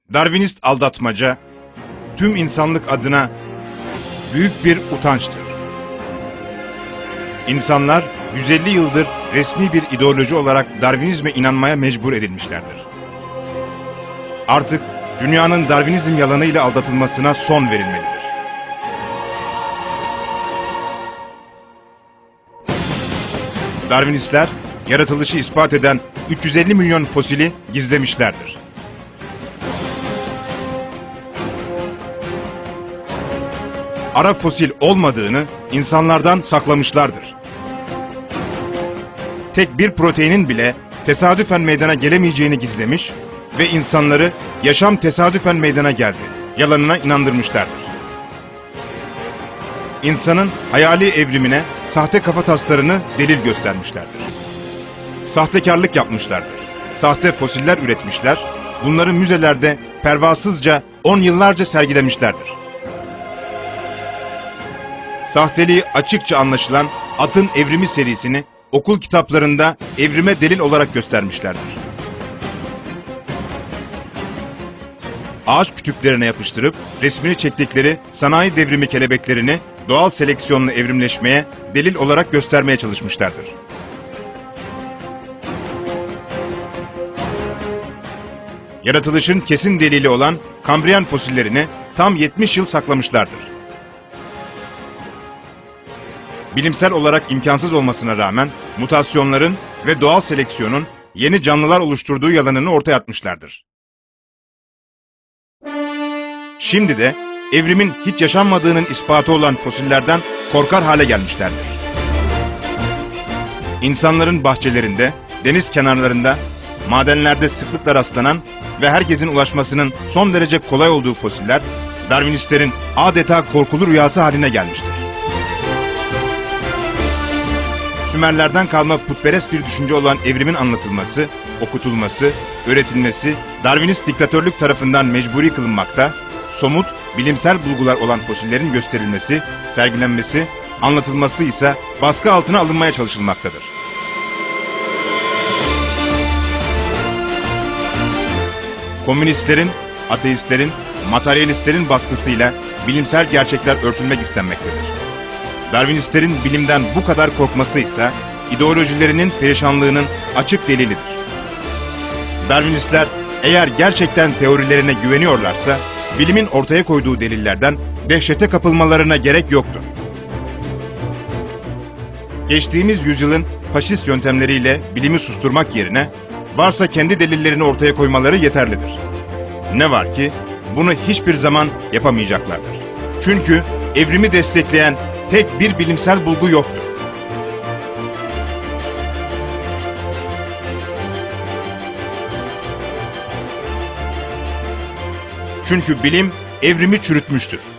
Darwinist aldatmaca, tüm insanlık adına büyük bir utançtır. İnsanlar 150 yıldır resmi bir ideoloji olarak Darwinizme inanmaya mecbur edilmişlerdir. Artık dünyanın Darwinizm yalanıyla aldatılmasına son verilmelidir. Darwinistler, yaratılışı ispat eden 350 milyon fosili gizlemişlerdir. Ara fosil olmadığını insanlardan saklamışlardır. Tek bir proteinin bile tesadüfen meydana gelemeyeceğini gizlemiş ve insanları yaşam tesadüfen meydana geldi yalanına inandırmışlardır. İnsanın hayali evrimine sahte kafataslarını delil göstermişlerdir. Sahtekarlık yapmışlardır. Sahte fosiller üretmişler, bunları müzelerde pervasızca 10 yıllarca sergilemişlerdir. Sahteliği açıkça anlaşılan Atın Evrimi serisini okul kitaplarında evrime delil olarak göstermişlerdir. Ağaç kütüklerine yapıştırıp resmini çektikleri sanayi devrimi kelebeklerini doğal seleksiyonla evrimleşmeye delil olarak göstermeye çalışmışlardır. Yaratılışın kesin delili olan Kambriyen fosillerini tam 70 yıl saklamışlardır. Bilimsel olarak imkansız olmasına rağmen mutasyonların ve doğal seleksiyonun yeni canlılar oluşturduğu yalanını ortaya atmışlardır. Şimdi de evrimin hiç yaşanmadığının ispatı olan fosillerden korkar hale gelmişlerdir. İnsanların bahçelerinde, deniz kenarlarında, madenlerde sıklıkla rastlanan ve herkesin ulaşmasının son derece kolay olduğu fosiller, Darwinistlerin adeta korkulu rüyası haline gelmiştir. Sümerlerden kalma putperest bir düşünce olan evrimin anlatılması, okutulması, öğretilmesi, Darwinist diktatörlük tarafından mecburi kılınmakta, somut, bilimsel bulgular olan fosillerin gösterilmesi, sergilenmesi, anlatılması ise baskı altına alınmaya çalışılmaktadır. Komünistlerin, ateistlerin, materyalistlerin baskısıyla bilimsel gerçekler örtülmek istenmektedir. Darwinistlerin bilimden bu kadar korkması ise ideolojilerinin perişanlığının açık delilidir. Darwinistler eğer gerçekten teorilerine güveniyorlarsa bilimin ortaya koyduğu delillerden dehşete kapılmalarına gerek yoktur. Geçtiğimiz yüzyılın faşist yöntemleriyle bilimi susturmak yerine varsa kendi delillerini ortaya koymaları yeterlidir. Ne var ki bunu hiçbir zaman yapamayacaklardır. Çünkü evrimi destekleyen tek bir bilimsel bulgu yoktur. Çünkü bilim evrimi çürütmüştür.